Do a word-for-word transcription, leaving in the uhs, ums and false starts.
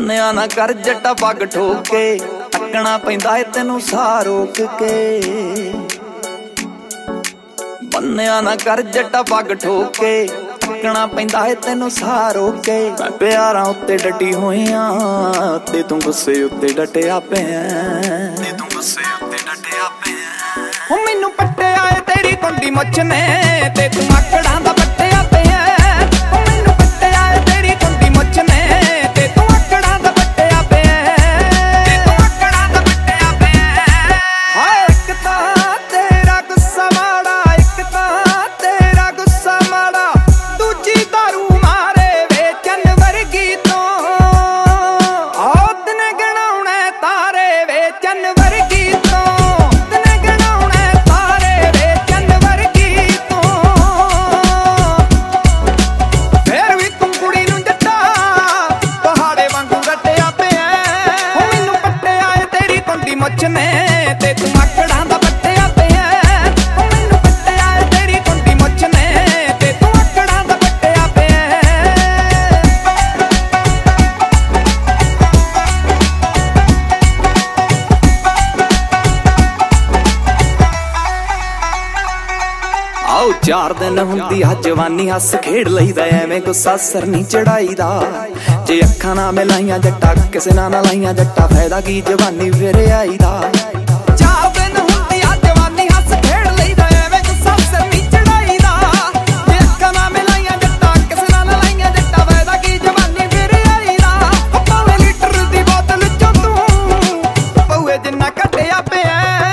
ਬੰਨਿਆ ਨਾ ਕਰ ਜੱਟਾ ਪੱਗ ਠੋਕ ਕੇ, ਟੱਕਣਾ ਪੈਂਦਾ ਏ ਤੈਨੂੰ ਸਾਹ ਰੋਕ ਕੇ। ਬੰਨਿਆ ਨਾ ਕਰ ਜੱਟਾ ਪੱਗ ਠੋਕ ਕੇ, ਟੱਕਣਾ ਪੈਂਦਾ ਏ ਤੈਨੂੰ ਸਾਹ ਰੋਕ ਕੇ। ਮੈਂ ਪਿਆਰਾਂ ਉੱਤੇ ਡਟੀ ਹੋਈਆਂ ਤੇ ਤੂੰ ਗੁੱਸੇ ਉੱਤੇ ਡਟਿਆ ਪਿਆ, ਤੇ ਤੂੰ ਗੁੱਸੇ ਉੱਤੇ ਡਟਿਆ ਪਿਆ। ਉਹ ਮੈਨੂੰ ਪੱਟਿਆ ਏ ਤੇਰੀ ਕੁੰਡੀ ਮੁੱਛ ਨੇ ਤੇ ਤੂੰ ਆਕੜਾਂ ਦਾ ਪੱਟਿਆ ਪਿਆ। ਉਹ ਮੈਨੂੰ ਪੱਟਿਆ ਏ ਤੇਰੀ ਕੁੰਡੀ ਮੁੱਛ ਨੇ ਤੇ ਤੂੰ ਆਕੜਾਂ ਦਾ ਪੱਟਿਆ ਪਿਆ, ਤੇ ਤੂੰ ਆਕੜਾਂ ਦਾ ਪੱਟਿਆ ਪਿਆ। ਹਾਏ ਇੱਕ ਤਾਂ ਤੇਰਾ ਗੁੱਸਾ ਮਾੜਾ, ਇੱਕ ਤਾਂ ਤੇਰਾ ਗੁੱਸਾ ਮਾੜਾ, ਦੂਜੀ ਦਾਰੂ ਮਾਰੇ ਵੇਚਣ ਵਰਗੀ ਤੋਂ। ਆਹ ਦਿਨ ਗਣਾਉਣੇ ਤਾਰੇ ਵੇਚਣ ਵਰਗੀ ਤੋਂ, ਦਿਨ ਗਣਾਉਣੇ ਤਾਰੇ ਵੇਚਣ ਵਰਗੀ ਤੋਂ। ਫੇਰ ਵੀ ਤੂੰ ਕੁੜੀ ਨੂੰ ਜੱਟਾ ਪਹਾੜੇ ਵਾਂਗੂ ਰੱਟਿਆ ਪਿਆ। ਉਹ ਮੈਨੂੰ ਪੱਟਿਆ ਏ ਤੇਰੀ ਕੁੰਡੀ ਮੁੱਛ ਨੇ ਤੇ ਤੂੰ ਆਕੜਾਂ ਦਾ ਪੱਟਿਆ ਪਿਆ। ਉਹ ਮੈਨੂੰ ਪੱਟਿਆ ਏ ਤੇਰੀ ਕੁੰਡੀ ਮੁੱਛ ਨੇ ਤੇ ਤੂੰ ਆਕੜਾਂ ਦਾ ਪੱਟਿਆ ਪਿਆ। ਆਓ ਚਾਰ ਦਿਨ ਹੁੰਦੀ ਆ ਜਵਾਨੀ, ਹੱਸ ਖੇਡ ਲਈਦਾ ਐਵੇਂ ਗੁੱਸਾ ਸਿਰ ਨਹੀਂ ਚੜਾਈਦਾ। ਜੇ ਅੱਖਾਂ ਨਾ ਮਿਲਾਈਆਂ ਜੱਟਾ ਕਿਸੇ ਨਾਲ ਨਾ ਲਾਈਆਂ ਜੱਟਾ, ਫਾਇਦਾ ਕੀ ਜਵਾਨੀ ਫਿਰ ਆਈਦਾ। ਚਾਰ ਦਿਨ ਹੁੰਦੀ ਆ ਜਵਾਨੀ, ਹੱਸ ਖੇਡ ਲਈਦਾ ਐਵੇਂ ਗੁੱਸਾ ਸਿਰ ਨਹੀਂ ਚੜਾਈਦਾ। ਜੇ ਅੱਖਾਂ ਨਾ ਮਿਲਾਈਆਂ ਜੱਟਾ ਕਿਸੇ ਨਾਲ ਨਾ ਲਾਈਆਂ ਜੱਟਾ, ਫਾਇਦਾ ਕੀ ਜਵਾਨੀ ਫਿਰ ਆਈਦਾ। ਪਾਵੇ ਲੀਟਰ ਦੀ ਬੋਤਲ ਚੋਂ ਤੂੰ ਪਊਏ ਜਿੰਨਾ ਕੱਢਿਆ ਪਿਆ।